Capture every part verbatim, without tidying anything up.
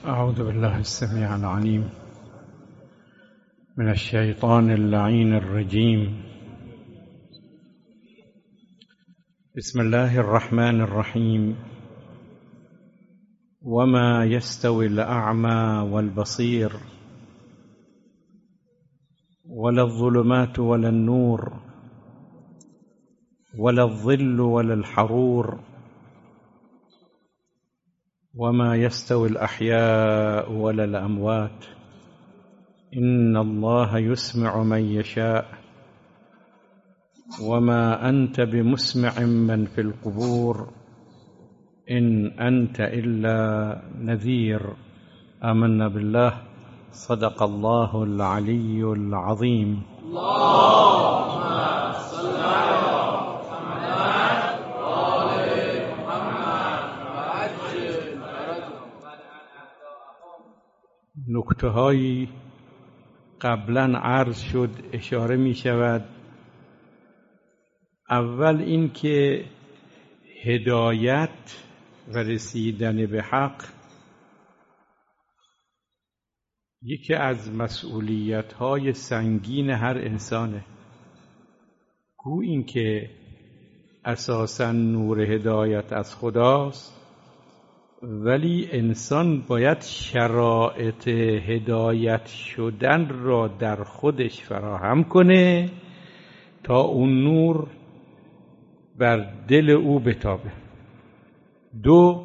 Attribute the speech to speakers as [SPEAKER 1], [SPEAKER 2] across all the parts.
[SPEAKER 1] أعوذ بالله السميع العليم من الشيطان اللعين الرجيم. بسم الله الرحمن الرحيم. وما يستوي الأعمى والبصير ولا الظلمات ولا النور ولا الظل ولا الحرور وما يستوي الأحياء ولا الأموات إن الله يسمع من يشاء وما أنت بمسمع من في القبور إن أنت إلا نذير. آمنا بالله. صدق الله العلي العظيم.
[SPEAKER 2] اللهم صل على محمد وآل محمد وعجل
[SPEAKER 1] نکته‌هایی قبلا عرض شد، اشاره می شود. اول این که هدایت و رسیدن به حق یکی از مسئولیت‌های سنگین هر انسانه. گو این که اساساً نور هدایت از خداست، ولی انسان باید شرایط هدایت شدن را در خودش فراهم کنه تا اون نور بر دل او بتابه. دو،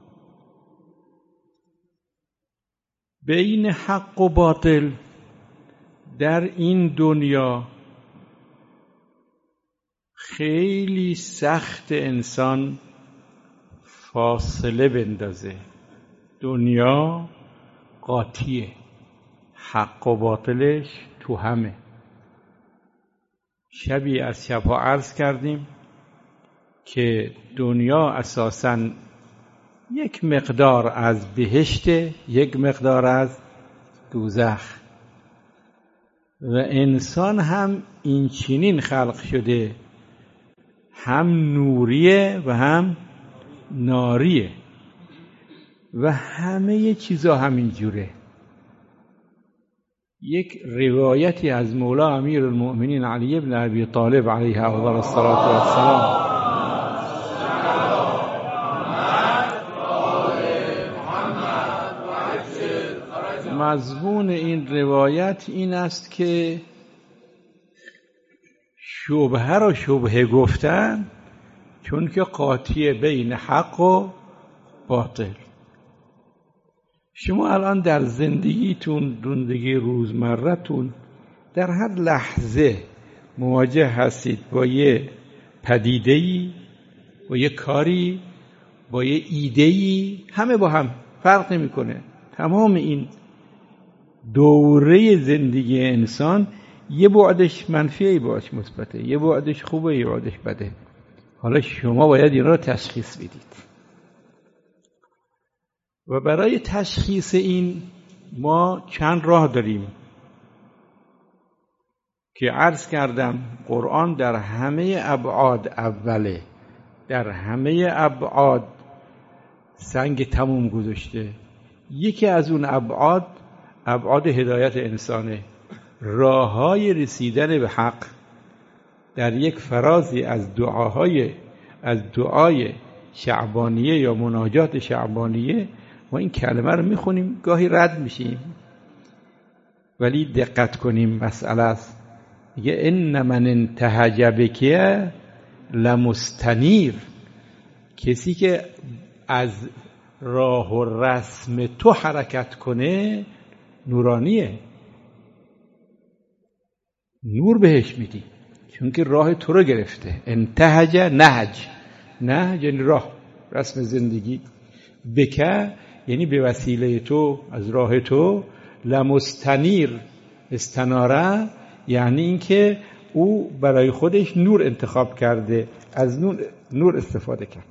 [SPEAKER 1] بین حق و باطل در این دنیا خیلی سخت انسان فاصله بندازه. دنیا قاطیه، حق و باطلش تو همه. شبی از شبها عرض کردیم که دنیا اساساً یک مقدار از بهشت، یک مقدار از دوزخ، و انسان هم این چنین خلق شده، هم نوریه و هم ناریه و همه چیزا همین جوره. یک روایتی از مولا امیر المؤمنین علی بن ابی طالب علیه افضل الصلاة و السلام مضمون این روایت این است که شبهه را شبهه گفتن چون که قاطیه بین حق و باطل. شما الان در زندگیتون، زندگی روزمره‌تون، در هر لحظه مواجه هستید با یه پدیده‌ای، با یه کاری، با یه ایده‌ای، همه با هم فرق نمی‌کنه. تمام این دوره زندگی انسان یه بعدش منفیه، یه بعدش مثبته، یه بعدش خوبه، یه بعدش بده. حالا شما باید این را تشخیص بدید و برای تشخیص این ما چند راه داریم که عرض کردم. قرآن در همه ابعاد اوله، در همه ابعاد سنگ تموم گذاشته. یکی از اون ابعاد ابعاد هدایت انسانه. راههای رسیدن به حق در یک فرازی از دعاهای از دعای شعبانیه یا مناجات شعبانیه ما این کلمه رو میخونیم، گاهی رد میشیم، ولی دقت کنیم مسئله است. میگه ان من انتهج بک لمستنیر. کسی که از راه و رسم تو حرکت کنه نورانیه، نور بهش میدی، چون که راه تو رو گرفته. انتهج، نهج، نهج یعنی راه، رسم زندگی. بکه یعنی به وسیله تو، از راه تو. لمستنیر، استناره یعنی اینکه او برای خودش نور انتخاب کرده، از نور, نور استفاده کرده.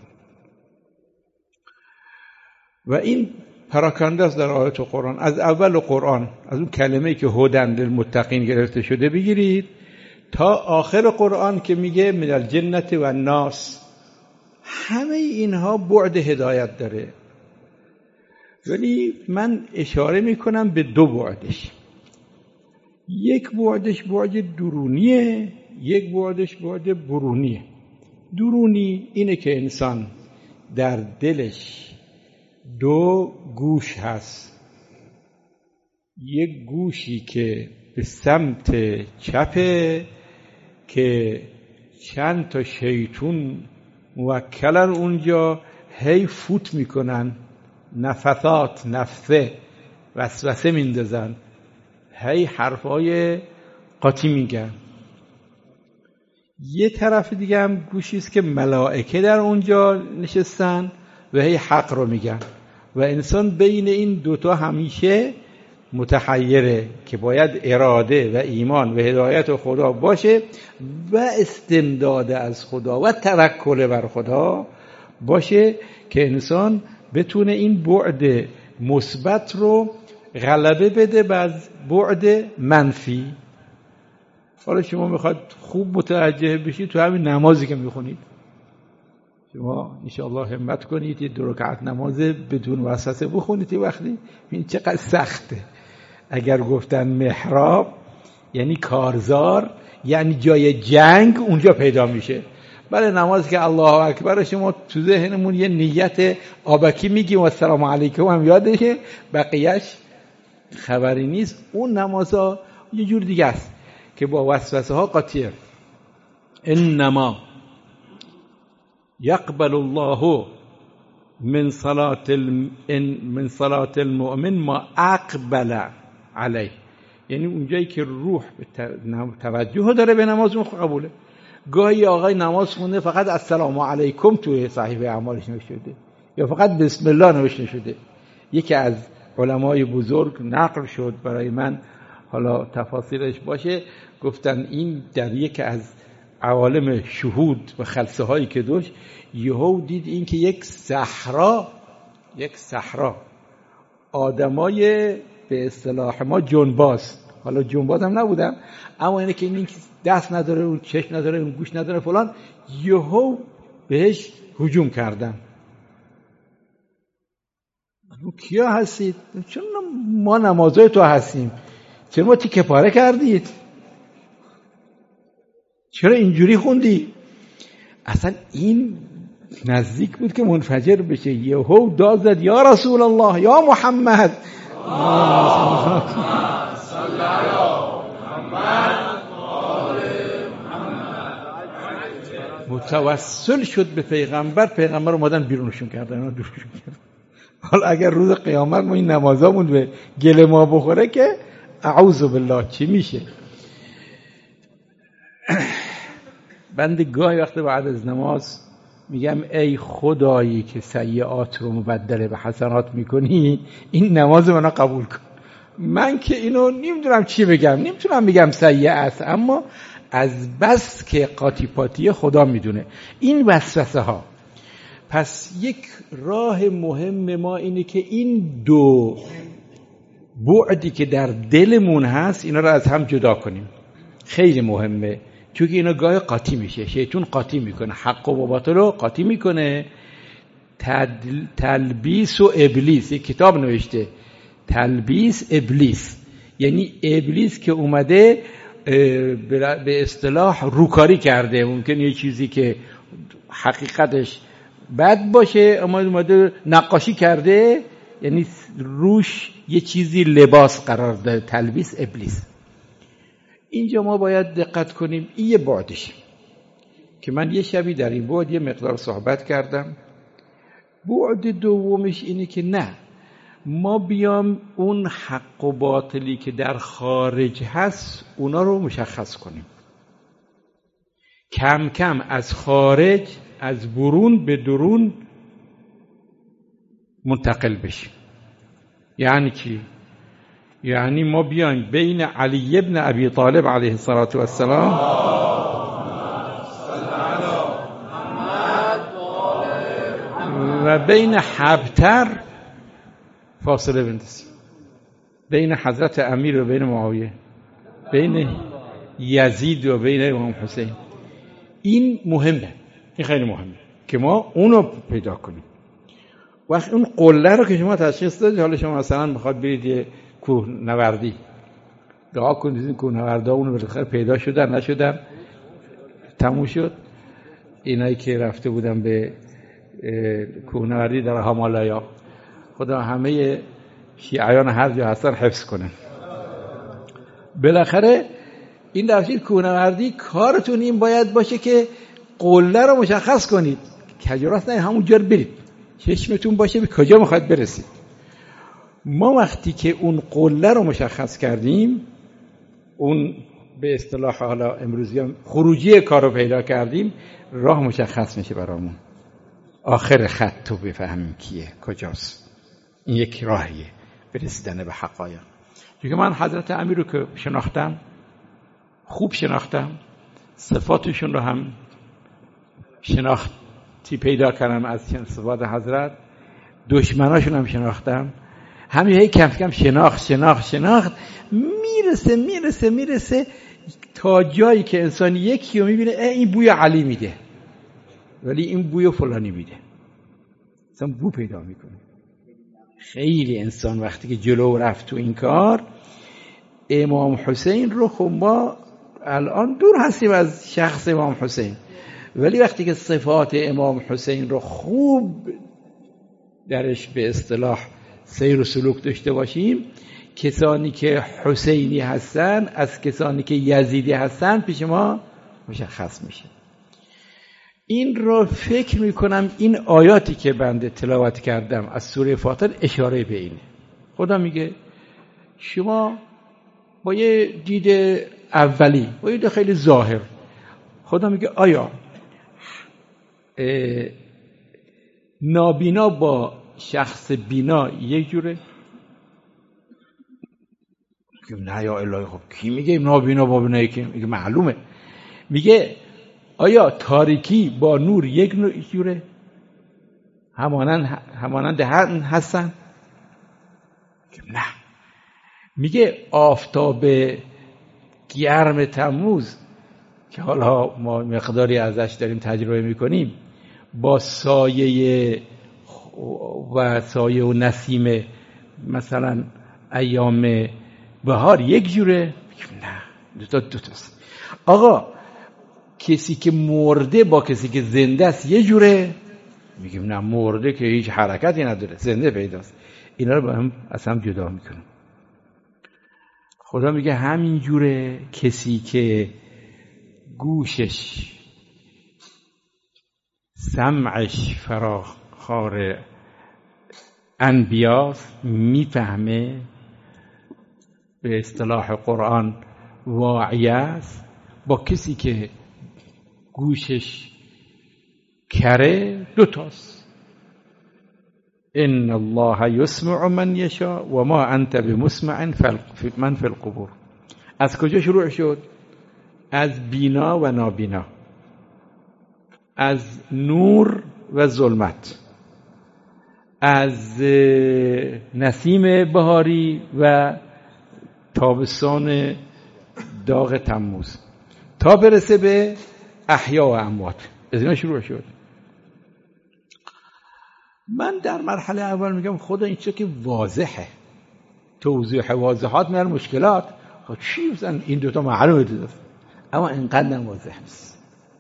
[SPEAKER 1] و این پراکنده است در آیات قرآن. از اول قرآن، از اون کلمه‌ای که هدن للمتقین گرفته شده بگیرید تا آخر قرآن که میگه من الجنة و الناس، همه اینها بعد هدایت داره. ولی من اشاره میکنم به دو بعدش. یک بعدش بعد درونیه، یک بعدش بعد برونیه. درونی اینه که انسان در دلش دو گوش هست، یک گوشی که به سمت چپه که چند تا شیطون موکلن اونجا هی فوت میکنن، نفثات نفثه وسوسه میندازن، هی حرفای قاطی میگن. یه طرف دیگه هم گوشی است که ملائکه در اونجا نشستن و هی حق رو میگن و انسان بین این دوتا همیشه متحیره که باید اراده و ایمان و هدایت خدا باشه و استمداد از خدا و توکل بر خدا باشه که انسان بتونه این بعد مثبت رو غلبه بده بر بعد منفی. حالا شما میخواد خوب متوجه بشید تو همین نمازی که میخونید، شما انشاءالله همت کنید یه دو رکعت نماز بدون وسوسه بخونید. وقتی این چقدر سخته. اگر گفتن محراب یعنی کارزار، یعنی جای جنگ اونجا پیدا میشه. بله نماز که الله اکبر شما تو ذهنمون یه نیت آبکی میگیم و السلام علیکم هم یادشه، بقیهش خبری نیست. اون نمازها یه جور دیگه است که با وسوسه ها قاطیه. انما یقبل الله من صلاة من صلاة المؤمن ما اقبل علیه، یعنی اونجایی که روح توجه داره به نماز اون قبوله. گاهی آقای نماز خونده فقط السلام علیکم توی صحیفه اعمالش نوشته یا فقط بسم الله نوشته شده. یکی از علمای بزرگ نقل شد برای من، حالا تفاصیلش باشه، گفتن این در یکی از عوالم شهود و خلسه هایی که داشت یهو دید این که یک صحرا یک صحرا آدمای به اصطلاح ما جنباز، حالا جنباز هم نبودن اما اینه که این دست نداره، اون چشم نداره، اون گوش نداره فلان، یهو بهش هجوم کردن. کیا هستید؟ چون ما نمازای تو هستیم، چرا ما تیکه پاره کردید؟ چرا اینجوری خوندی؟ اصلا این نزدیک بود که منفجر بشه. یهو داد زد یا رسول الله یا محمد متوسل شد به پیغمبر، پیغمبر اومدن بیرونشون کردن، اونا دورشون کردن. حالا اگر روز قیامت ما این نمازامون به گل ما بخوره که اعوذ بالله چی میشه؟ بنده گاهی وقت بعد از نماز میگم ای خدایی که سیئات رو مبدل به حسنات میکنی، این نماز منو قبول کن. من که اینو نمیدونم چی بگم، نمیتونم بگم سیئه است، اما از بس که قاطی پاتی خدا میدونه این وسوسه ها. پس یک راه مهم ما اینه که این دو بعدی که در دلمون هست اینا رو از هم جدا کنیم. خیلی مهمه، چون که اینا گاهی قاطی میشه، شیطان قاطی میکنه، حق و باطل رو قاطی میکنه. تلبیس و ابلیس، یک کتاب نوشته تلبیس ابلیس، یعنی ابلیس که اومده به اصطلاح روکاری کرده، ممکن یه چیزی که حقیقتش بد باشه اما اومده نقاشی کرده، یعنی روش یه چیزی لباس قرار داره، تلبیس ابلیس. اینجا ما باید دقت کنیم. این یه بعدش که من یه شبی در این بعد یه مقدار صحبت کردم. بعد دومش اینه که نه، ما بیام اون حق و باطلی که در خارج هست اونا رو مشخص کنیم، کم کم از خارج از برون به درون منتقل بشیم. یعنی چی؟ یعنی ما بیایم بین علی ابن ابی طالب علیه السلام و بین حبتر فاصله بندازیم، بین حضرت امیر و بین معاویه، بین یزید و بین امام حسین. این مهمه، این خیلی مهمه که ما اونو پیدا کنیم. وقت اون قله رو که شما تشخیص دادید، حالا شما مثلا میخواد برید یه کوه نوردی، دعا کنید این کوه نوردا اون بالاخره پیدا شدن نشدن، تموم شد. اینایی که رفته بودن به کوهنوردی در هامالایا، خدا همه شیعیان هر جا هستن حفظ کنه. بالاخره این رفتید کوهنوردی، کارتون این باید باشه که قله رو مشخص کنید، کجاست نه همون جا برید، چشمتون باشه به کجا میخواید برسید. ما وقتی که اون قله رو مشخص کردیم، اون به اصطلاح حالا امروزیان خروجی کار رو پیدا کردیم، راه مشخص میشه برامون، آخر خط تو بفهمیم کیه کجاست. این یک راهیه برسیدن به حقایق. چون من حضرت امیر رو که شناختم، خوب شناختم، صفاتشون رو هم شناختی پیدا کردم از صفات حضرت، دشمناشون هم شناختم، همین هی کم کم شناخت شناخت شناخت میرسه میرسه میرسه تا جایی که انسان یکی رو میبینه این بوی علی میده، ولی این بوی فلانی میده، انسان بو پیدا میکنه. خیلی انسان وقتی که جلو رفت تو این کار، امام حسین رو خب ما الان دور هستیم از شخص امام حسین، ولی وقتی که صفات امام حسین رو خوب درش به اصطلاح سیر و سلوک داشته باشیم، کسانی که حسینی هستن از کسانی که یزیدی هستن پیش ما مشخص میشه. این رو فکر میکنم این آیاتی که بنده تلاوت کردم از سوره فاطر اشاره به اینه. خدا میگه شما با یه دید اولی، با یه دید خیلی ظاهر، خدا میگه آیا نابینا با شخص بینا یک جوره؟ نه یا الهی، خب کی میگه نابینا با بینا یکی؟ میگه معلومه. میگه آیا تاریکی با نور یک جوره؟ همانند همانند هستن؟ نه. میگه آفتاب گرم تموز که حالا ما مقداری ازش داریم تجربه میکنیم، با سایه و سایه و نسیم مثلا ایام بهار یک جوره؟ نه، دو تا دو تاست. آقا کسی که مرده با کسی که زنده است یه جوره؟ میگیم نه، مرده که هیچ حرکتی نداره، زنده پیداست. اینا رو با هم از هم جدا میکنم. خدا میگه همین جوره کسی که گوشش سمعش فراخوار انبیاست، میفهمه، به اصطلاح قرآن واعی است، با کسی که گوشش کره دوتاست. ان الله یسمع من یشاء و ما انت بمسمع من فی القبور. از کجا شروع شد؟ از بینا و نابینا، از نور و ظلمت، از نسیم بهاری و تابستان داغ تموز، تا برسه به احیا و اموات. از اینا شروع شد. من در مرحله اول میگم خدا این چیزی که واضحه، توضیح واضحات میاره مشکلات. خب چی مثلا این دوتا معلومه دید، اما اینقدر واضح نیست.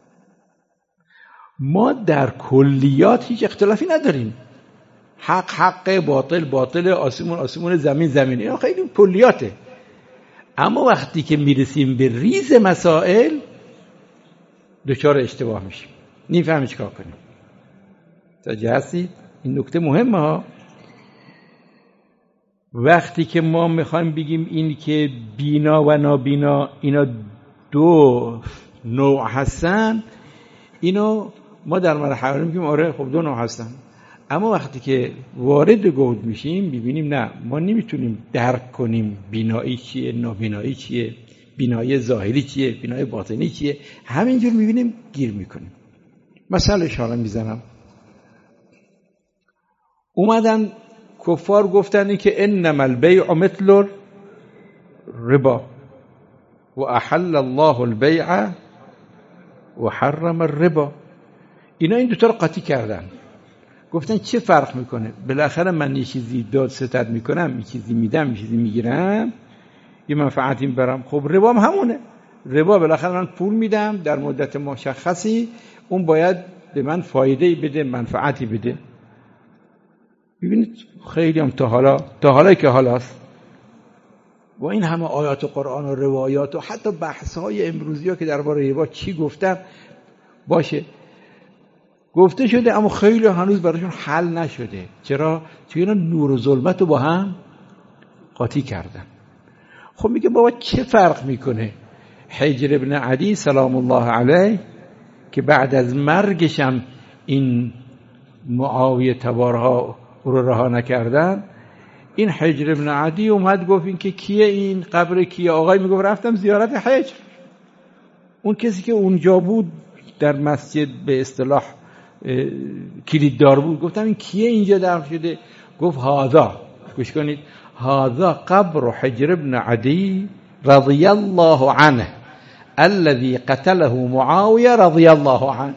[SPEAKER 1] ما در کلیات هیچ اختلافی نداریم، حق حق، باطل باطل، آسمون آسمون، زمین زمین، اینا خیلی کلیاته. اما وقتی که میرسیم به ریز مسائل دچار اشتباه میشیم، نمیفهمیم چیکار کنیم. متوجه هستید؟ این نکته مهمه ها. وقتی که ما میخوایم بگیم این که بینا و نابینا اینا دو نوع هستن، اینو ما در مرحله میگیم آره خب دو نوع هستن. اما وقتی که وارد گود میشیم ببینیم نه، ما نمیتونیم درک کنیم بینایی چیه، نابینایی چیه، بینایی ظاهری چیه، بینایی باطنی چیه، همینجور میبینیم گیر میکنیم. مثلا اشاره میزنم، اومدن کفار گفتن که انما البیع مثل الربا و احل الله البیع و حرم الربا. اینا این دوتا رو قاطی کردن. گفتن چه فرق میکنه؟ بالاخره من یه چیزی داد ستد میکنم، یه چیزی میدم، یه چیزی میگیرم، یه منفعتی برم. خب ربا هم همونه. ربا بالاخره من پول میدم در مدت مشخصی، اون باید به من فایده بده، منفعتی بده. ببینید خیلی هم تا حالا تا حالا که حالاست با این همه آیات قرآن و روایات و حتی بحث‌های امروزی ها که درباره ربا چی گفتم باشه گفته شده، اما خیلی هنوز براشون حل نشده. چرا؟ چون اینا نور و ظلمت رو با هم قاطی کردن. خب میگه بابا چه فرق میکنه حجر ابن عدی سلام الله علیه که بعد از مرگشم این معاویه تبارها رو رها نکردن، این حجر ابن عدی اومد گفت این که کیه، این قبر کیه؟ آقای میگفت رفتم زیارت حجر. اون کسی که اونجا بود در مسجد به اصطلاح کلیددار بود، گفتم این کیه اینجا دفن شده؟ گفت هذا، گوش کنید، هذا قبر حجر ابن عدی رضی الله عنه الذي قتله معاویه رضی الله عنه.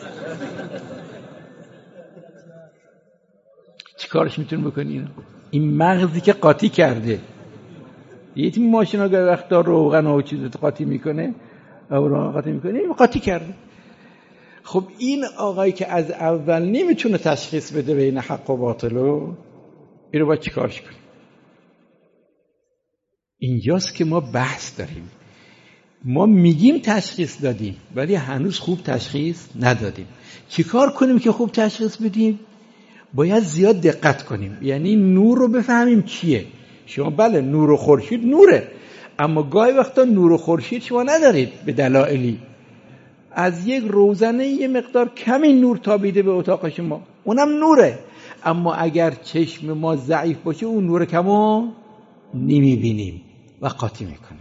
[SPEAKER 1] چیکارش میتونه بکنی اینا؟ این مغزی که قاطی کرده. یه تیم ماشینا گاهی وقتا روغن و چیز قاطی میکنه، اوراق قاطی میکنه، این قاطی کرده. خب این آقایی که از اول نمیتونه تشخیص بده بین حق و باطلو، این رو باید چیکارش کنیم؟ اینجاست که ما بحث داریم. ما میگیم تشخیص دادیم ولی هنوز خوب تشخیص ندادیم. چیکار کنیم که خوب تشخیص بدیم؟ باید زیاد دقت کنیم، یعنی نور رو بفهمیم چیه. شما بله نور و خورشید نوره، اما گاهی وقتا نور و خورشید شما ندارید به دلایلی. از یک روزنه یه مقدار کمی نور تابیده به اتاق شما، اونم نوره، اما اگر چشم ما ضعیف باشه اون نور کمو نمیبینیم و قاطی میکنیم.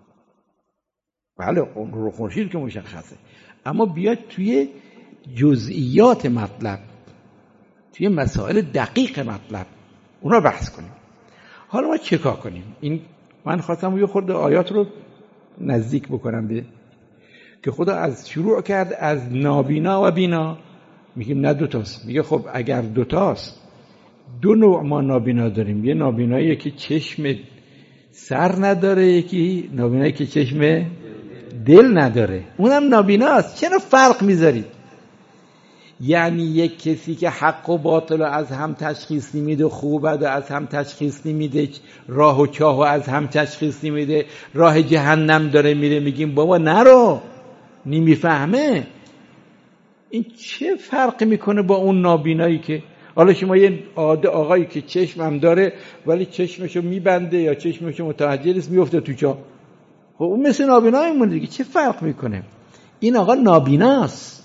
[SPEAKER 1] بله اون نور و خورشید که مشخصه، اما بیاید توی جزئیات مطلب، توی مسائل دقیق مطلب اونا بحث کنیم. حالا ما چه کار کنیم؟ این من خواستم یه خورده آیات رو نزدیک بکنم به که خدا از شروع کرد از نابینا و بینا. میگیم نه دوتاست. میگه خب اگر دوتاست، دو نوع ما نابینا داریم. یه نابینایی که چشم سر نداره، یکی نابینایی که چشم دل نداره، اونم نابیناست. چرا فرق میذارید؟ یعنی یک کسی که حق و باطل از هم تشخیص نمیده، خوب و بد از هم تشخیص نمیده، راه و چاه از هم تشخیص نمیده، راه جهنم داره میره، میگیم بابا نرو، نمیفهمه. این چه فرق میکنه با اون نابینایی که حالا شما یه آقایی که چشم هم داره ولی چشمشو میبنده یا چشمشو متوجه نیست میفته تو چاه، خب اون مثل نابینایمون دیگه. چه فرق میکنه؟ این آقا نابیناست.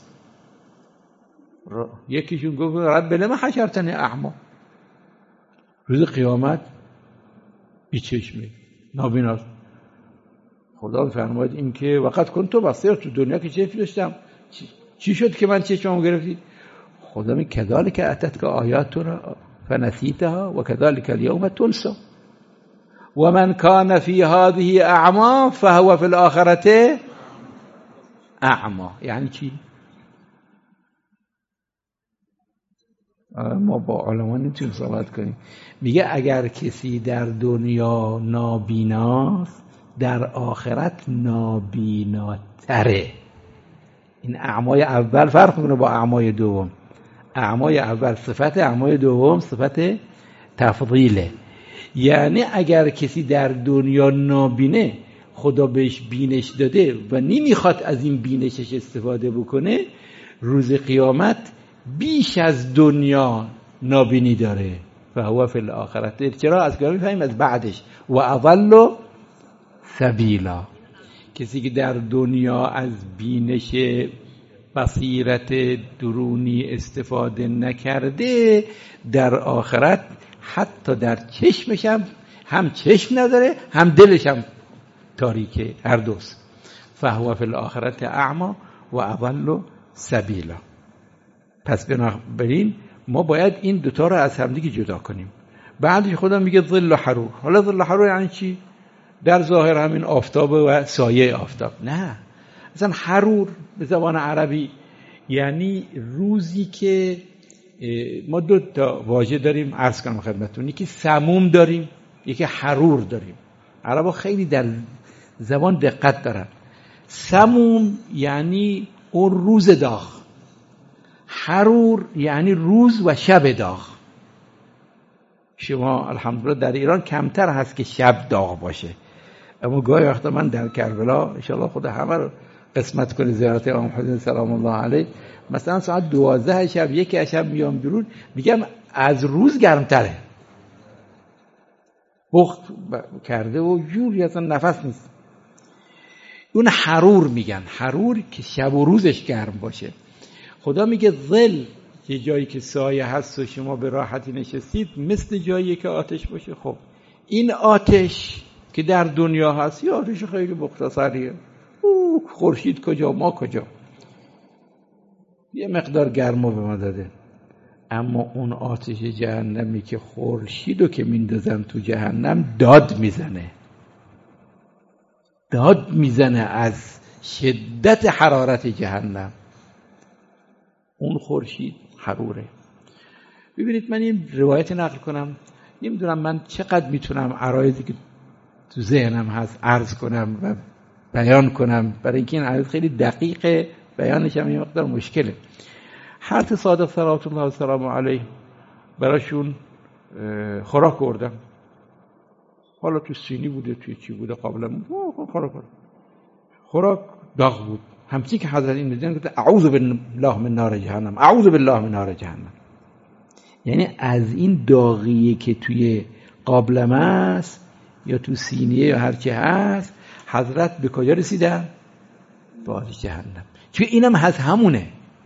[SPEAKER 1] یکیشون گفت رب لما حشرتنی اعمی، روز قیامت بی چشمه، نابیناست. خدا فرماید این که وقت کن تو بصیر، تو دنیا که چشم داشتم، چی شد که من چشممو گرفتی؟ خدا می کذالک اتتک آیاتنا فنسیتها و کذالک اليوم تنسی و من کان فی هذه اعما فهو فی الاخرة اعما. یعنی چی؟ ما با علما نمیتونیم صحبت کنیم. میگه اگر کسی در دنیا نابیناست، در آخرت نابیناتره. این اعمای اول فرق میکنه با اعمای دوم. اعمای اول صفت، اعمای دوم صفت تفضیله. یعنی اگر کسی در دنیا نابینه، خدا بهش بینش داده و نمیخواد از این بینشش استفاده بکنه، روز قیامت بیش از دنیا نابینی داره. فهو فی الاخرة. چرا؟ از کجا میفهمیم؟ از بعدش و اضل سبیلا. کسی که در دنیا از بینش بصیرت درونی استفاده نکرده، در آخرت حتی در چشمش هم هم چشم نداره هم دلش هم تاریکه، هر دوست. فهو فی الاخرة اعما و اضل سبیلا. پس بنابراین ما باید این دوتا رو از همدیگه جدا کنیم. بعدش خدا میگه ظل و حرور. حالا ظل و حرور یعنی چی؟ در ظاهر همین آفتاب و سایه آفتاب. نه، مثلا حرور به زبان عربی یعنی روزی که ما دو تا واژه داریم، عرض کنم خدمتتون، یکی سموم داریم، یکی حرور داریم. عربا خیلی در زبان دقت دارن. سموم یعنی اون روز داغ، حرور یعنی روز و شب داغ. شما الحمدلله در ایران کمتر هست که شب داغ باشه، اما گاهی وقتا من در کربلا انشاءالله خدا همه رو قسمت کنه زیارت امام حسین سلام الله علیه، مثلا ساعت دوازده شب یک شب میام بیرون میگم از روز گرمتره، بخت کرده و جوری اصلا نفس نیست. اون حرور میگن، حرور که شب و روزش گرم باشه. خدا میگه ظل، یه جایی که سایه هست و شما به راحتی نشستید، مثل جایی که آتش باشه. خب این آتش که در دنیا هست یه آتش خیلی مختصریه، او خورشید کجا ما کجا، یه مقدار گرما به ما داده. اما اون آتش جهنمی که خورشیدو که میندازن تو جهنم داد میزنه، داد میزنه از شدت حرارت جهنم. اون خورشید حروره. ببینید من این روایت نقل کنم، نمیدونم من چقدر میتونم عرایضی که تو ذهنم هست عرض کنم و بیان کنم، برای اینکه این عرایض خیلی دقیقه، بیانش هم یه مقدار مشکله. حضرت صادق صلوات الله و سلام علیه براشون خوراک بردم، حالا تو سینی بوده توی چی بوده قبلا خوراک بردم. خوراک داغ بود، همچنین که حضرت این میدن گفت اعوذ بالله من نار جهنم، اعوذ بالله من نار جهنم. یعنی از این داغیه که توی قابلمه است یا تو سینیه یا هر چه هست، حضرت به کجا رسیدن؟ به آتش جهنم. چون اینم هست همونه،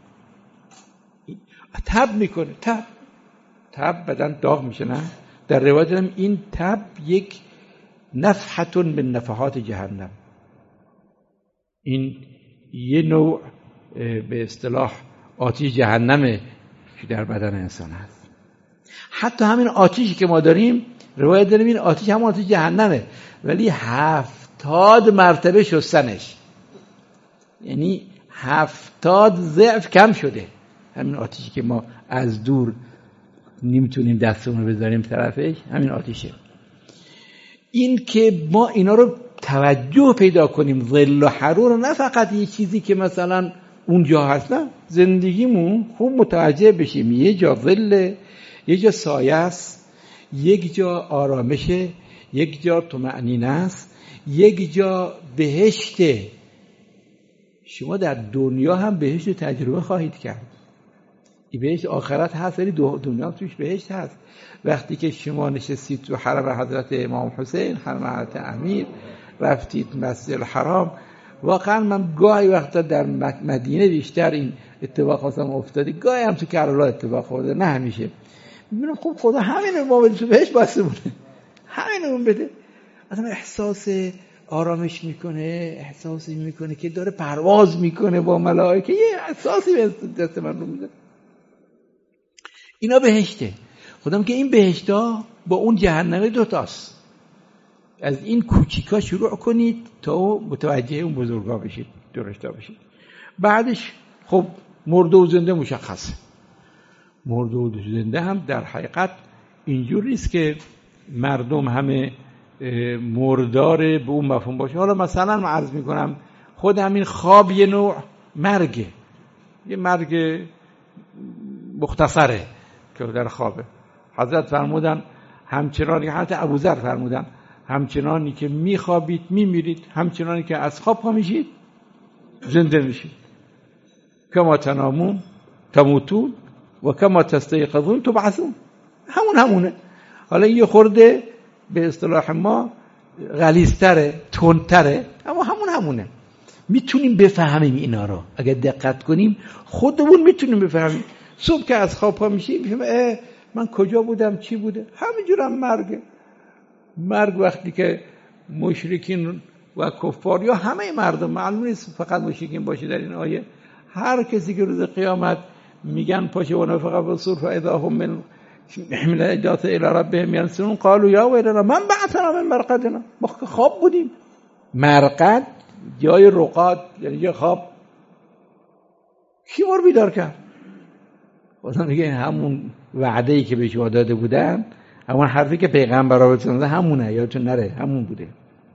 [SPEAKER 1] تب میکنه، تب تب بدن داغ میشه. نه در روایت هم این تب یک نفحتون من نفحات جهنم، این یه نوع به اصطلاح آتش جهنمه که در بدن انسان هست. حتی همین آتشی که ما داریم، روایت داریم این آتش هم آتش جهنمه، ولی هفتاد مرتبه شستنش، یعنی هفتاد ضعف کم شده. همین آتشی که ما از دور نمیتونیم دستمون رو بذاریم طرفش، همین آتشه. این که ما اینا رو توجه پیدا کنیم، ظل و حرور، نه فقط یه چیزی که مثلا اونجا هست، نه، زندگیمون خوب متوجه بشیم. یه جا ظله، یه جا سایه است، یک جا آرامشه، یک جا طمأنینه است، یک جا بهشته. شما در دنیا هم بهشت تجربه خواهید کرد. این بهشت آخرت هست ولی دنیا هم توش بهشت هست. وقتی که شما نشستید تو حرم حضرت امام حسین، حرم حضرت امیر، رفتید مسجد الحرام، واقعا من گاهی وقتا در مدینه بیشتر این اتفاق واسم افتاده، گاهی هم تو کربلا اتفاق افتاده، نه همیشه. میبینم خب خدا همین رو ما بده تو بهشت باسته بوده، همین رو بده. اصلا احساس آرامش میکنه، احساسی میکنه که داره پرواز میکنه با ملائکه، یه احساسی به دست من رو میده. اینا بهشته. خدا میگه این بهشتا با اون جهنم دوتاست. از این کوچیکا شروع کنید تا متوجه اون بزرگا بشید، درشتا بشید. بعدش خب مرده و زنده مشخصه. مرده و زنده هم در حقیقت اینجور نیست که مردم همه مردار به اون مفهوم باشه. حالا مثلا من عرض میکنم خود همین خواب یه نوع مرگه، یه مرگ مختصره که در خوابه. حضرت فرمودن همچنانی، حتی ابوذر فرمودن همچنانی که میخوابید میمیرید، همچنانی که از خواب پا میشید زنده میشید. کما تنامون تموتون و کما تستيقظون تبعثون. همون همونه. حالا یه خورده به اصطلاح ما غلیظ‌تره، تندتره، اما همون همونه. میتونیم بفهمیم اینا رو اگر دقت کنیم، خودمون میتونیم بفهمیم. صبح که از خواب پا میشیم میگیم من کجا بودم، چی بوده، همینجورم مرگ. مرگ وقتی که مشرکین و کفار یا همه مردم، معلوم نیست فقط مشرکین باشه در این آیه، هر کسی که روز قیامت میگن پاشه و نفقه بالصور فاذا هم من حمل اجات الى ربهم ينسلون قالوا یا ویلنا من بعثنا من مرقدنا. ما خواب بودیم. مرقد جای رقاد، یعنی جای خواب. کی ما رو بیدار کرد؟ خدا میگه همون وعده‌ای که بهش داده بودن، همون حرفی که پیغمبرها بهش دادن همونه، یادتون نره همون بوده.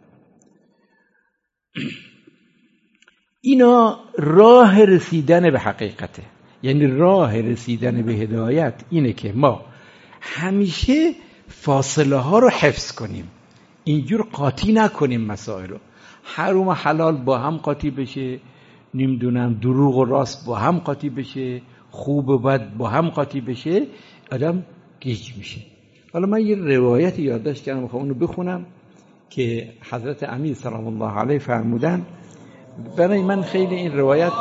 [SPEAKER 1] اینا راه رسیدن به حقیقته. یعنی راه رسیدن به هدایت اینه که ما همیشه فاصله ها رو حفظ کنیم، اینجور قاطی نکنیم مسائل رو. حرام و حلال با هم قاطی بشه، نمیدونم دروغ و راست با هم قاطی بشه، خوب و بد با هم قاطی بشه، آدم گیج میشه. حالا من یه روایتی یادداشت کردم، میخوام اونو بخونم که حضرت امیر سلام الله علیه فرمودن. برای من خیلی این روایت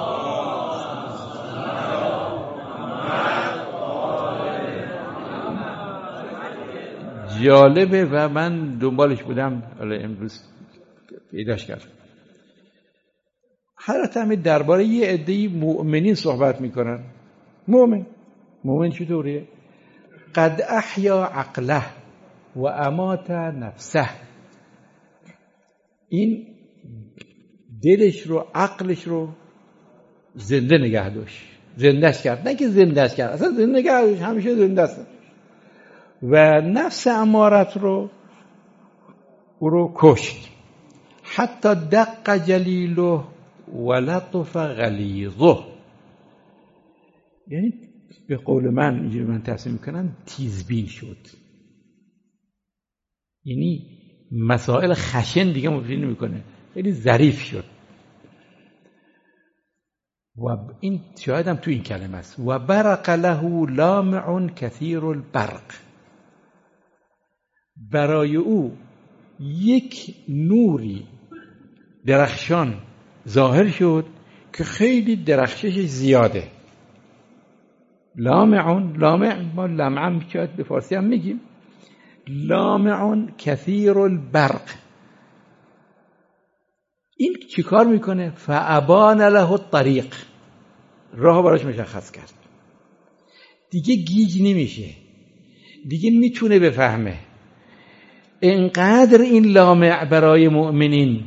[SPEAKER 1] جالبه و من دنبالش بودم، حالا امروز پیداش کردم. حضرت امیر درباره یه عده‌ای مؤمنین صحبت میکنن. مؤمن مؤمن چطوریه؟ قد احیا عقله و امات نفسه. این دلش رو، عقلش رو زنده نگه داشت، زندهش کرد، نه که زندهش کرد، اصلا زنده نگه داشت، همیشه زنده است. و نفس امارت رو او رو کشت. حتی دق جلیله و لطف غلیظه. یعنی به قول من، اینجوری من تصمیم میکنم، تیزبین شد. یعنی مسائل خشن دیگه مفید نمیکنه، خیلی ظریف شد. و این شاید هم تو این کلمه است. و برق له لامع کثیر البرق. برای او یک نوری درخشان ظاهر شد که خیلی درخشش زیاده. لامعون، لامع ما لمعه میشد به فارسی هم میگیم، لامعون کثیر البرق. این چیکار میکنه؟ فابان له الطریق. راه براش مشخص کرد، دیگه گیج نمیشه، دیگه میتونه بفهمه. اینقدر این لامع برای مؤمنین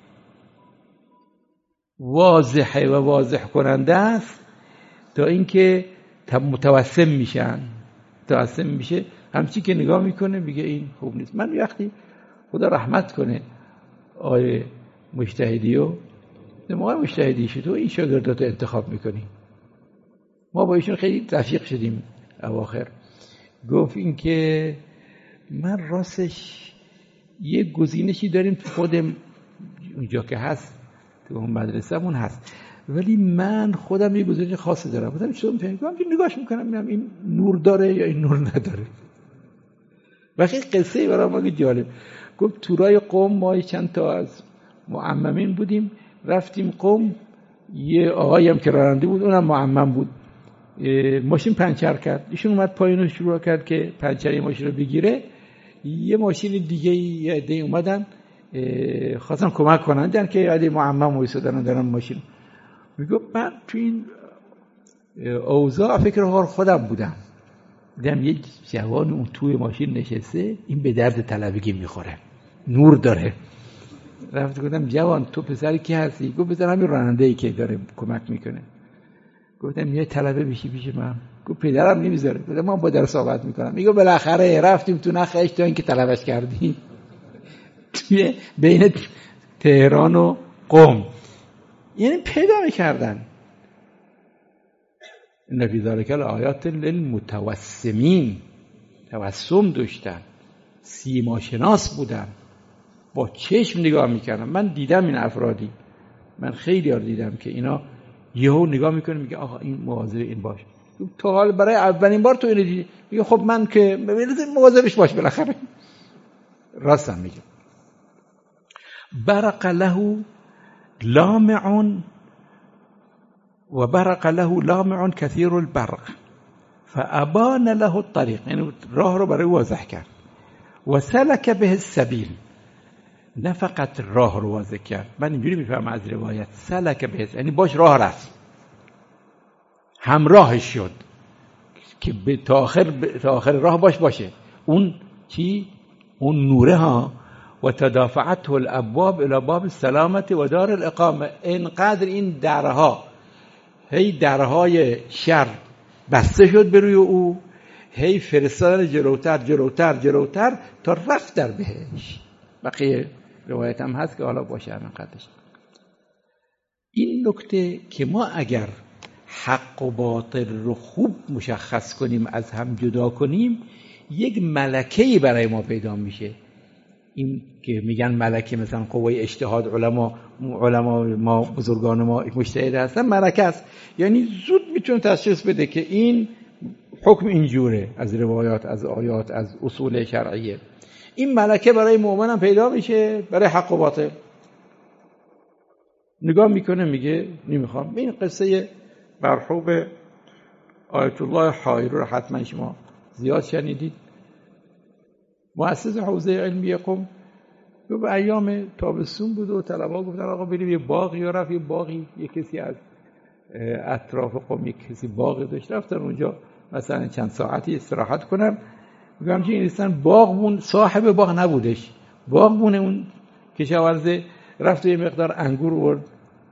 [SPEAKER 1] واضحه و واضح کننده است تا اینکه متوسم میشن. متوسم میشه، همچی که نگاه میکنه میگه این خوب نیست. من وقتی خدا رحمت کنه آیه مجتهدیو، ما مجتهدی شد و این شاگردات انتخاب میکنیم، ما با ایشون خیلی رفیق شدیم اواخر. گفت این که من راستش یه گزینشی داریم تو خودم اونجا که هست، تو اون مدرسه‌مون هست، ولی من خودم یه گزینش خاصی دارم. مثلا چطور می‌فهمم؟ من نگاهش میکنم میگم این نور داره یا این نور نداره. و خیلی قصه برای ما جالب. گفت تورای قم ما چند تا از معممین بودیم، رفتیم قم، یه آقایی هم که راننده بود اونم معمم بود، ماشین پنچر کرد. ایشون اومد پایین رو شروع کرد که پنچری ماشین رو بگیره. یه ماشین دیگه یه عده اومدن خواستن کمک کنن، دیدن که عده معمم وایسادن و دارن ماشین. میگه من تو این اوضاع فکر کار خودم بودم، دیدم یه جوان اون توی ماشین نشسته، این به درد طلبگی میخوره، نور داره. رفت گفتم جوان تو پسری کی هستی؟ گفت پسر همین راننده‌ای که داره کمک میکنه. گفتم یه طلبه بشی پیش من. گفت پدرم نمیذاره. گفتم من با در صحبت میکنم. میگه بالاخره رفتیم تو نخش تا اینکه طلبش کردیم توی بین تهران و قم. یعنی پیدا میکردن. ان فی ذلک الآیات للمتوسمین. توسم داشتن، سیما شناس بودن، با چشم نگاه میکردن. من دیدم این افرادی، من خیلی ها دیدم که اینا یهو نگاه میکنه میگه آقا این مواظب این باش. تو حال برای اولین بار تو اینو دیدی، میگه خب من که مواظبش باش بالاخره. راستم میگه. برق له لامع و برق له لامع کثیر البرق فابان له الطریق. یعنی راه رو برای واضح کرد. و سلک به السبیل. نه فقط راه رو واضح کرد، من اینجوری میفهمم از روایت، سلک به، یعنی باش راه رفت، همراهش شد که به تا آخر تا آخر راه باش باشه. اون چی؟ اون نوره ها. و تدافعته الابواب الی باب السلامت و دار الاقامه. اینقدر این درها، هی درهای شر بسته شد به روی او، هی فرستادن جلوتر جلوتر جلوتر تا رفت در بهشت. بقیه روایت هم هست که حالا باشه همینقدرش. این نکته که ما اگر حق و باطل رو خوب مشخص کنیم، از هم جدا کنیم، یک ملکه‌ای برای ما پیدا میشه. این که میگن ملکه، مثلا قوه اجتهاد، علما علما ما بزرگان ما مجتهد هستن، ملکه است. یعنی زود میتونه تشخیص بده که این حکم اینجوره، از روایات، از آیات، از اصول شرعیه. این ملکه برای مؤمن هم پیدا میشه، برای حق و باطل. نگاه میکنه میگه نمیخوام. این قصه مرحوم آیت الله حائری رو حتما شما زیاد شنیدید. مؤسس حوزه علمی قم، به ایام تابستون بود و طلبا گفتن آقا بریم یه باغی، و رفت یه باغی، یه کسی از اطراف قم یک کسی باغی داشت، رفتن اونجا مثلا چند ساعتی استراحت کنن. میگم که این انسان باغمون صاحب باغ نبودش، باغمون اون کشاورزه رفت و یه مقدار انگور آورد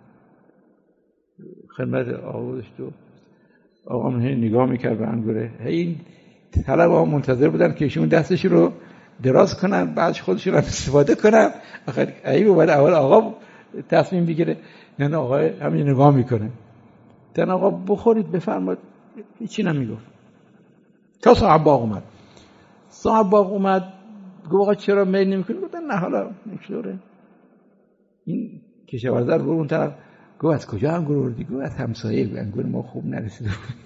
[SPEAKER 1] خدمت آقا داشت و آقا من نگاه میکرد به انگوره. این طلبا منتظر بودن که ایشون دستش رو دراز کنن، بعدش خودشون رو استفاده کنن. آخر ایو بعد اول آقا تصمیم بگیره. نه آقا همین نگاه میکنه. تن آقا بخورید بفرمایید، هیچی نمیگفت. تا صاحب باغ اومد. صاحب باغ اومد گفت آقا چرا میل نمیکنی؟ گفتن نه حالا نمیشه. این کشاورزه رو اون طرف گفت از کجا انگور آوردی؟ گفت از همسایه، انگور ما خوب نرسیده.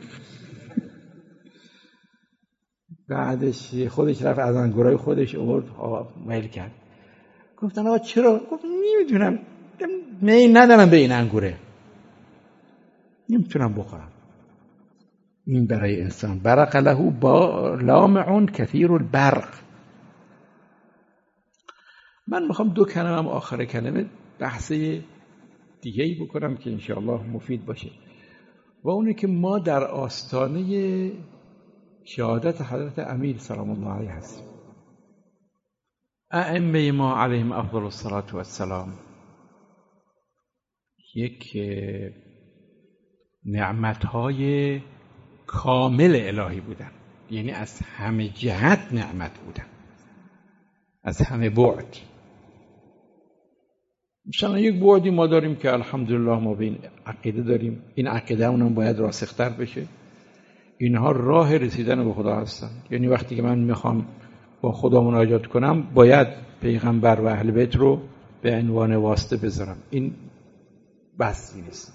[SPEAKER 1] بعدش خودش رفت از انگورای خودش آورد، آقا میل کرد. گفتن آقا چرا؟ گفت نمیدونم، میل ندارم به این انگوره، نمیتونم بخورم. این برای انسان برق له با لامع کثیر البرق. من میخوام دو کلمه هم آخر کلمه بحث دیگه‌ای بکنم که انشاءالله مفید باشه، و اونه که ما در آستانه شهادت حضرت امیر سلام الله علیه هستیم. ائمه ما علیهم افضل الصلاة و السلام یک نعمتهای کامل الهی بودن، یعنی از همه جهت نعمت بودن، از همه بعد. مثلا یک بعدی ما داریم که الحمدلله ما به این عقیده داریم، این عقیده اونم باید راسختر بشه. اینها راه رسیدن به خدا هستن. یعنی وقتی که من میخوام با خدا مناجات کنم باید پیغمبر و اهل بیت رو به عنوان واسطه بذارم. این بس نیست.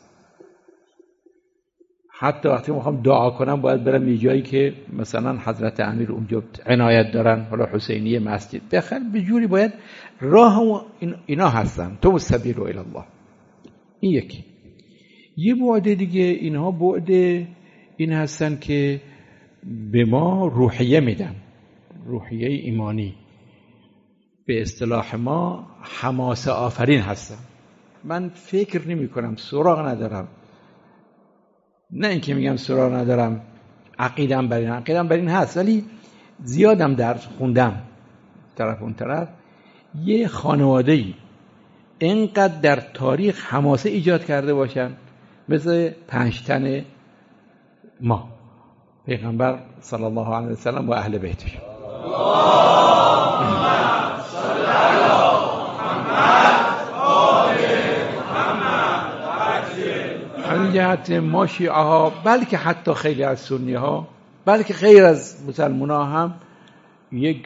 [SPEAKER 1] حتی وقتی میخوام دعا کنم باید برم یه جایی که مثلا حضرت امیر اونجا عنایت دارن، حالا حسینیه، مسجد، بخیر به جوری باید راه اینا هستن. تو السبیل الی الله. این یکی. یه بعد دیگه اینها بعد این هستن که به ما روحیه میدن، روحیه ایمانی. به اصطلاح ما حماسه آفرین هستن. من فکر نمی کنم، سراغ ندارم، نه اینکه میگم سراغ ندارم، عقیدم بر این عقیدم بر این هست، ولی زیادم در خوندم طرف اون طرف یه خانواده‌ای اینقدر در تاریخ حماسه ایجاد کرده باشن مثل پنج تن ما، پیغمبر صلی الله علیه و سلم و اهل بیتش. همین جهت ما شیعه ها، بلکه حتی خیلی از سنی ها، بلکه غیر از مسلمان ها هم یک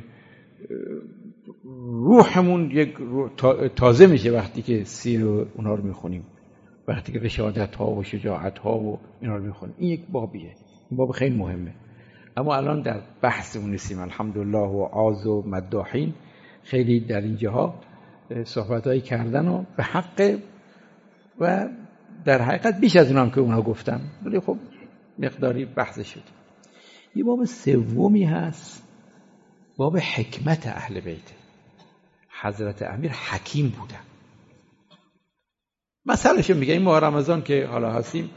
[SPEAKER 1] روحمون یک روح تازه میشه وقتی که سیر اونها رو میخونیم، وقتی که رشادت ها و شجاعت ها و اینا رو میخونیم. این یک بابیه، این باب خیلی مهمه. اما الان در بحث اون نیستیم. الحمدلله و عاز و مداحین خیلی در اینجاها صحبتایی کردن و به حق و در حقیقت بیش از اونام که اونها گفتن، ولی خب مقداری بحث شد. یه باب سومی هست، باب حکمت اهل بیت. حضرت امیر حکیم بودن. مثلش میگه این ماه رمضان که حالا هستیم،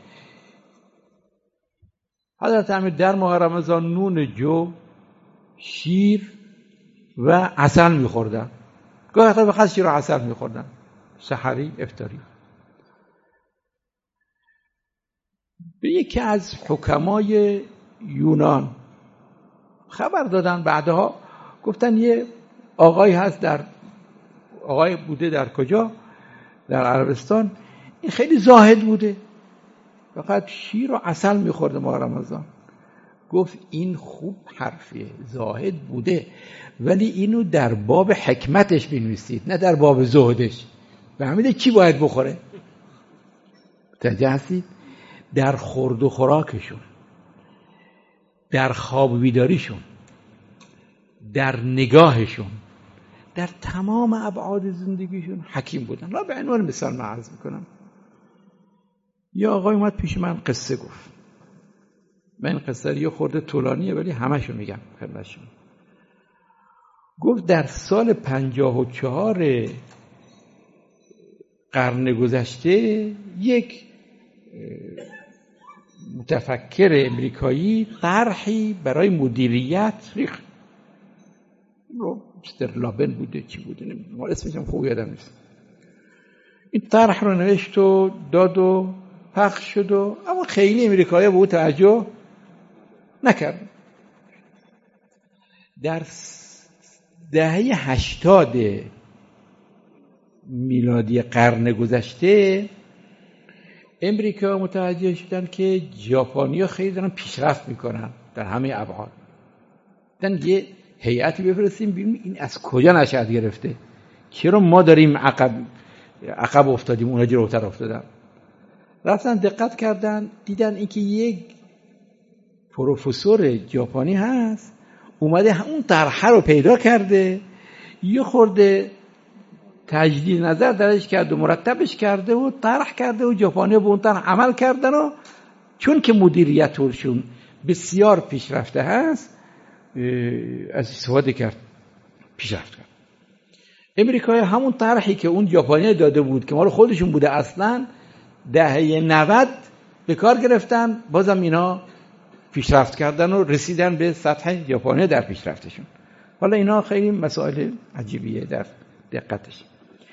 [SPEAKER 1] حضرت امیر در ماه رمضان نون جو، شیر و عسل میخوردن. گاهی فقط شیر و عسل میخوردن، سحری افطاری. به یکی از حکمای یونان خبر دادن، بعدها گفتن یه آقای هست، در آقای بوده در کجا؟ در عربستان. این خیلی زاهد بوده، فقط شیر و عسل میخورده ما رمضان. گفت این خوب حرفیه، زاهد بوده ولی اینو در باب حکمتش بنویسید نه در باب زهدش. و همیده چی باید بخوره؟ متوجه هستید؟ در خورد و خوراکشون، در خواب و بیداریشون، در نگاهشون، در تمام ابعاد زندگیشون حکیم بودن. لا به عنوان مثال من عرض میکنم، یه آقای اومد پیش من قصه گفت. من این قصه یه خورده طولانیه ولی همشو میگم خدمتشون. گفت در سال پنجاه و چهار قرن گذشته یک متفکر امریکایی طرحی برای مدیریت ریخت. رو مستر لابن بوده چی بوده نمیدونم، اسمش هم خوب یادم نیست. این طرح رو نوشت و داد و پخش شد و اما خیلی امریکایی به او توجه نکرد. در دهه هشتاد میلادی قرن گذشته امریکا متوجه شدن که ژاپنی‌ها خیلی دارن پیشرفت میکنن در همه ابعاد. دن یه هیئتی بفرستیم ببینیم این از کجا نشأت گرفته، چرا ما داریم عقب عقب افتادیم اونا جلوتر افتادن. رفتن دقت کردن دیدن اینکه یک پروفسور ژاپنی هست اومده همون طرح رو پیدا کرده، یه خورده تجدید نظر درش کرده و مرتبش کرده و طرح کرده و ژاپنی‌ها به اون طرح عمل کردن و چون که مدیریتشون بسیار پیشرفته هست از استفاده کرد، پیشرفت کرد. امریکایی همون طرحی که اون ژاپنی داده بود که مال خودشون بوده اصلا دهه نود به کار گرفتن، بازم اینا پیشرفت کردن و رسیدن به سطح ژاپنی در پیشرفتشون. حالا اینا خیلی مسائل عجیبیه در دقتش.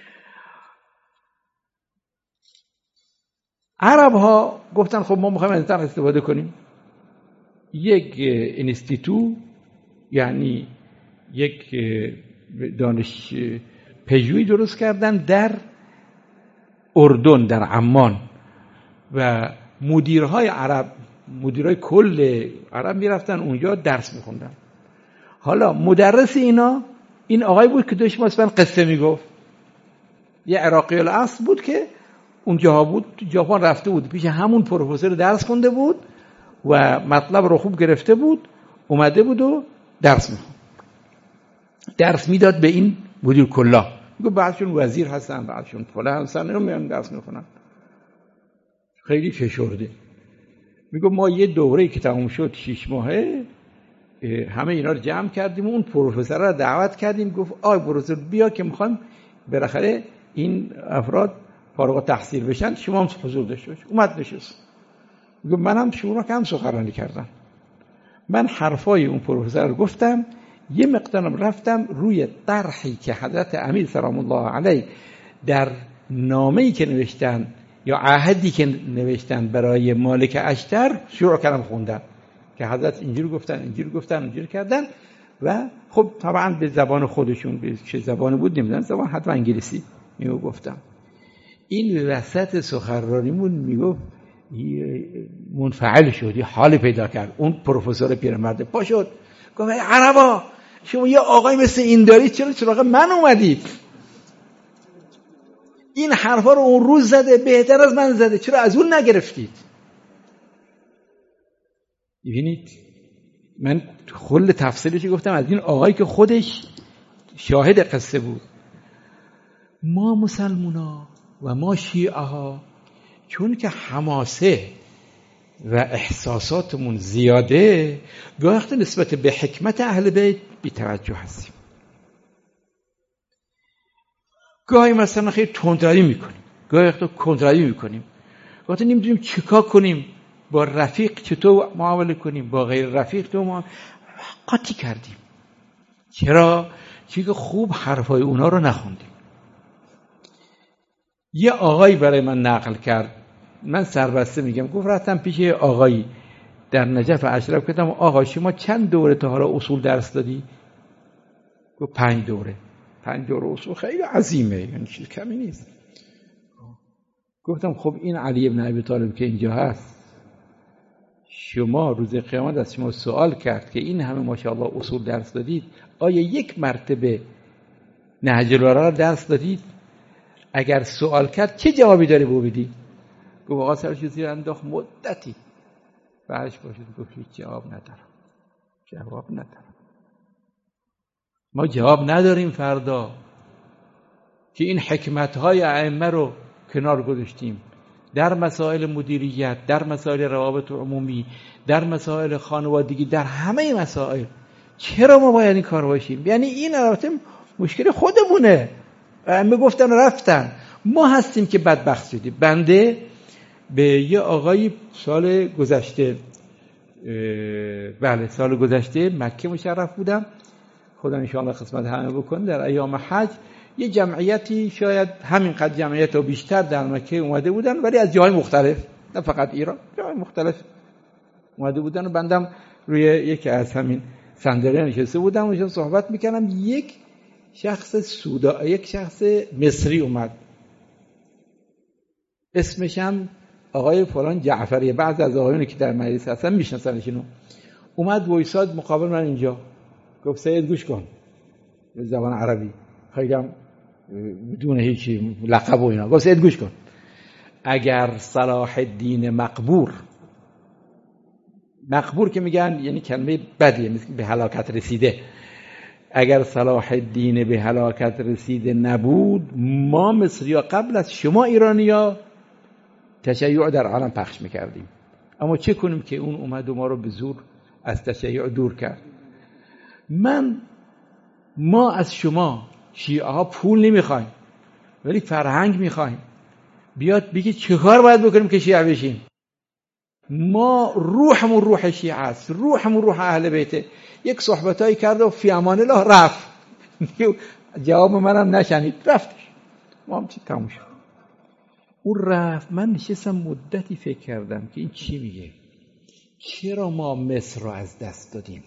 [SPEAKER 1] عرب ها گفتن خب ما میخوایم از این استفاده کنیم. یک انستیتو یعنی یک دانش پژوهی درست کردن در اردن در عمان و مدیرهای عرب، مدیرهای کل عرب میرفتن اونجا درس میخوندن. حالا مدرس اینا این آقای بود که داشت مثلا قصه میگفت، یه عراقی الاصل بود که اونجا بود، تو ژاپن رفته بود، پیش همون پروفسور درس خونده بود و مطلب رو خوب گرفته بود، اومده بود و درس میخوند، درس میداد به این مدیر کلا. میگه بعضشون وزیر هستن، بعضشون فلان هستن، اینا میان درس میخونن. خیلی فشرده. میگه ما یه دوره‌ای که تموم شد شش ماهه همه اینا رو جمع کردیم و اون پروفسور رو دعوت کردیم، گفت آی پروفسور بیا که میخوایم بالاخره این افراد فارغ التحصیل بشن، شما هم حضور داشته باشید. اومد نشست. میگه منم شما کم سخنرانی کردم، من حرفای اون پروفسور رو گفتم، یه مقدارم رفتم روی طرحی که حضرت امیر سلام الله علیه در نامه‌ای که نوشتن یا عهدی که نوشتن برای مالک اشتر شروع کردم خوندن که حضرت اینجوری گفتن اینجوری گفتن اینجوری کردن و خب طبعا به زبان خودشون، به چه زبانی بود نمیدونم، زبان حتما انگلیسی میگو گفتم. این وسط سخنرانیمون میگفت منفعل شد، یه حالی پیدا کرد. اون پروفسور پیرمرد پا شد گفت عربا شما یه آقای مثل این دارید، چرا سراغ من اومدید؟ این حرفا رو اون روز زده، بهتر از من زده، چرا از اون نگرفتید؟ ببینید من کل تفصیلش گفتم از این آقایی که خودش شاهد قصه بود. ما مسلمونا و ما شیعه ها چون که حماسه و احساساتمون زیاده، گاهی وقتا نسبت به حکمت اهل بیت بی‌توجه هستیم. گاهی مثلا خیلی تندروی میکنیم، گاهی وقتا کنتروی میکنیم، وقتی نمیدونیم چیکار کنیم، با رفیق چطور معامله کنیم، با غیر رفیق چطور معامله، قاطی کردیم. چرا؟ چون که خوب حرفای اونا رو نخوندیم. یه آقایی برای من نقل کرد من سربسته میگم، گفت رفتم پیش آقایی در نجف اشرف، گفتم آقا شما چند دوره تا حالا اصول درس دادی؟ گفت پنج دوره. پنج دوره اصول خیلی عظیمه، یعنی چیز کمی نیست. گفتم خب این علی ابن ابی طالب که اینجا هست، شما روز قیامت از شما سوال کرد که این همه ماشاءالله اصول درس دادید، آیا یک مرتبه نهج البلاغه درس دادید؟ اگر سوال کرد چه جوابی داری بو بدی؟ گفت آقا سرش زیر انداخت مدتی، بعدش باشید گفت هیچ جواب ندارم. جواب ندارم. ما جواب نداریم فردا که این حکمت‌های ائمه رو کنار گذاشتیم در مسائل مدیریت، در مسائل روابط عمومی، در مسائل خانوادگی، در همه مسائل. چرا ما باید این کار باشیم؟ یعنی این البته مشکل خودمونه. ائمه گفتن رفتن، ما هستیم که بدبخت شدیم. بنده به یه آقای سال گذشته، بله سال گذشته مکه مشرف بودم، خدا ان شاء الله خدمت همه بکنه. در ایام حج یه جمعیتی، شاید همینقدر جمعیت و بیشتر، در مکه اومده بودن، ولی از جای مختلف، نه فقط ایران، جای مختلف اومده بودن. و بندم روی یکی از همین صندلی نشسته بودم، اونجا صحبت میکردم. یک شخص سودا، یک شخص مصری اومد، اسمش هم آقای فلان جعفریه، بعض از آقایونی که در مجلس هستن میشناسنشونو. اومد وایساد مقابل من اینجا، گفت سید گوش کن، به زبان عربی، خیلی هم بدون هیچ لقب و اینا. گفت سید گوش کن، اگر صلاح الدین مقبور، مقبور که میگن یعنی کلمه بدیه، مثل به هلاکت رسیده، اگر صلاح الدین به هلاکت رسیده نبود، ما مصری‌ها قبل از شما ایرانی‌ها تشیع در عالم پخش میکردیم. اما چه کنیم که اون اومد و ما رو به زور از تشیع دور کرد. من ما از شما شیعه ها پول نمیخوایم، ولی فرهنگ میخوایم. بیاد بگید چه کار باید بکنیم که شیعه بشیم. ما روحمون روح شیعه است، روحمون روح اهل بیته. یک صحبتایی کرد و فی امان الله رفت، جواب منم نشنید، رفتش. ما هم چی تموم شد. اون رفت. من نشستم مدتی فکر کردم که این چی میگه، چرا ما مصر رو از دست دادیم.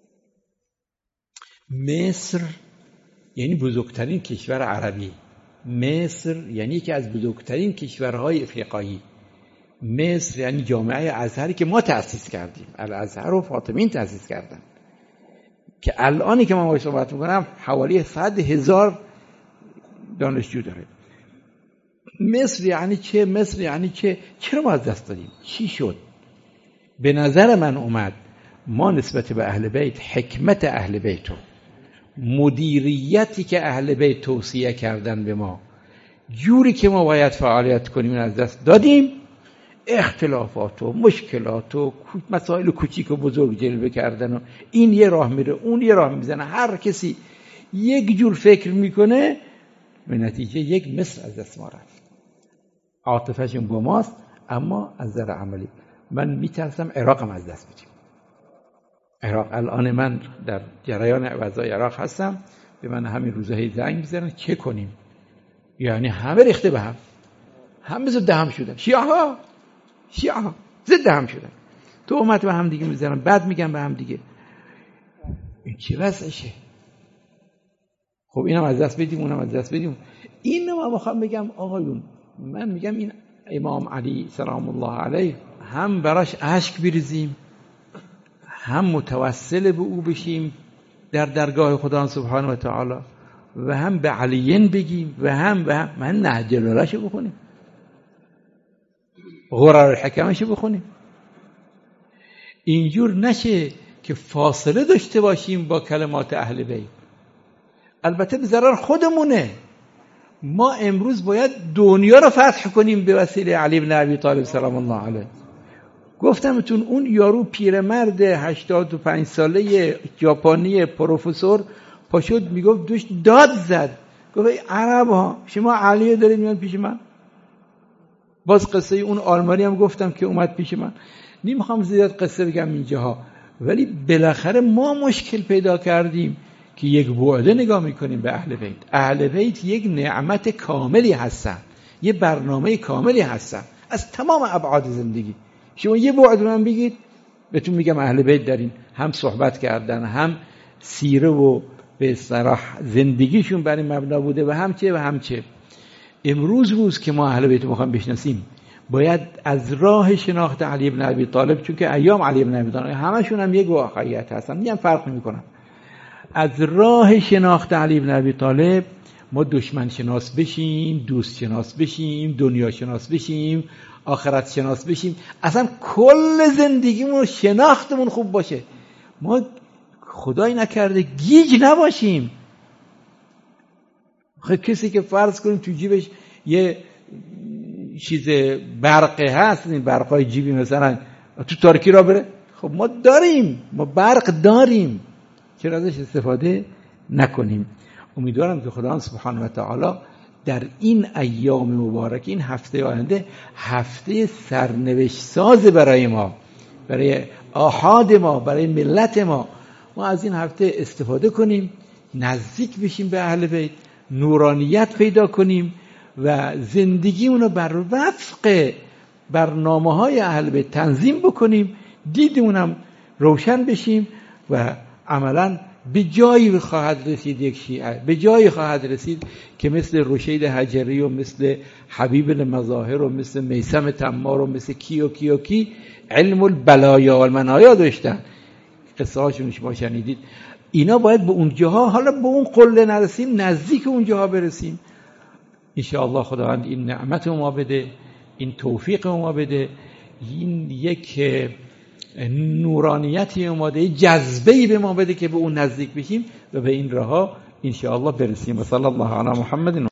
[SPEAKER 1] مصر یعنی بزرگترین کشور عربی، مصر یعنی یکی از بزرگترین کشورهای افریقایی، مصر یعنی جامعه ازهری که ما تأسیس کردیم، الازهر و فاطمیین تأسیس کردن، که الانی که من باهاش صحبت میکنم حوالی صد هزار دانشجو داره. مصر یعنی چه؟ مصر یعنی چه؟ چرا ما از دست دادیم؟ چی شد؟ به نظر من اومد ما نسبت به اهل بیت، حکمت اهل بیت و مدیریتی که اهل بیت توصیه کردن به ما، جوری که ما باید فعالیت کنیم از دست دادیم. اختلافات و مشکلات و مسائل کوچیک و بزرگ جلوه کردن و این یه راه میره اون یه راه میزنه، هر کسی یک جور فکر میکنه، به نتیجه یک مصر از دست ما رفت. عاطفه‌شون با ماست، اما از نظر عملی من میترسم عراقم از دست بدیم. عراق الان من در جریان وضع عراق هستم، به من همین روزهای زنگ میزنن چه کنیم. یعنی همه ریخته به هم، همه ضد هم شدن، شیعه ها شیعه ها ضد هم شدن، تهمت به هم دیگه میزنن، بعد میگن به هم دیگه. این چه وضعشه؟ خب اینم از دست بدیم اونم از دست بدیم. اینو من میخوام بگم آقایون، من میگم این امام علی سلام الله علیه هم براش اشک بریزیم، هم متوسل به او بشیم در درگاه خدا سبحانه و تعالی، و هم به علیین بگیم، و هم به هم من نهج البلاغه بخونیم، غرر الحکمش بخونیم. اینجور نشه که فاصله داشته باشیم با کلمات اهل بیت. البته به ضرر خودمونه. ما امروز باید دنیا رو فتح کنیم به وسیله علی بن ابی طالب سلام الله علیه. گفتمتون اون یارو پیرمرد هشتاد و پنج ساله ژاپنی پروفسور پاشد میگفت دوش داد زد، گفت ای عرب ها شما علی دارید میان پیش من. باز قصه اون آلمانی هم گفتم که اومد پیش من. نمیخوام زیاد قصه بگم اینجاها، ولی بالاخره ما مشکل پیدا کردیم که یک بعده نگاه میکنیم به اهل بیت. اهل بیت یک نعمت کاملی هستن، یه برنامه کاملی هستن. از تمام ابعاد زندگی. شما یه بعد من بگید بهتون میگم اهل بیت دارین هم صحبت کردن، هم سیره و به اصطلاح زندگیشون بر این مبنا بوده و هم چه و هم چه. امروز روز که ما اهل بیت میخوام بشناسیم باید از راه شناخت علی بن ابی طالب، چون که ایام علی بن ابی طالب همشون هم یک واقعیت هستن، میگم فرق نمیکنن، از راه شناخت علی بن ابی طالب ما دشمن شناس بشیم، دوست شناس بشیم، دنیا شناس بشیم، آخرت شناس بشیم، اصلا کل زندگیمون شناختمون خوب باشه، ما خدای نکرده گیج نباشیم. خب کسی که فرض کنیم تو جیبش یه چیز برقه هست، این برقای جیبی مثلا تو تاریکی را بره، خب ما داریم، ما برق داریم، چرا ازش استفاده نکنیم؟ امیدوارم که خداوند سبحانه و تعالی در این ایام مبارک، این هفته آینده، هفته سرنوشت ساز برای ما، برای آحاد ما، برای ملت ما، ما از این هفته استفاده کنیم، نزدیک بشیم به اهل بیت، نورانیت پیدا کنیم و زندگیمونو بر وفق برنامه‌های اهل بیت تنظیم بکنیم، دیدمونم روشن بشیم و عملاً به جایی خواهد رسید یک شیعه، به جایی خواهد رسید که مثل رشید حجری و مثل حبیب المظاهر و مثل میثم تمار و مثل کی و کی و کی علم البلایا و المنایا داشتن، قصه هاشون شما شنیدید. اینا باید به اونجاها، حالا به اون قله نرسیم، نزدیک اونجاها برسیم. انشاءالله خداوند این نعمت ما بده، این توفیق ما بده، این یک نورانیتی اومده، جذبه‌ای به ما بده که به اون نزدیک بشیم و به این راهها انشاءالله برسیم. و صلی الله علی محمد.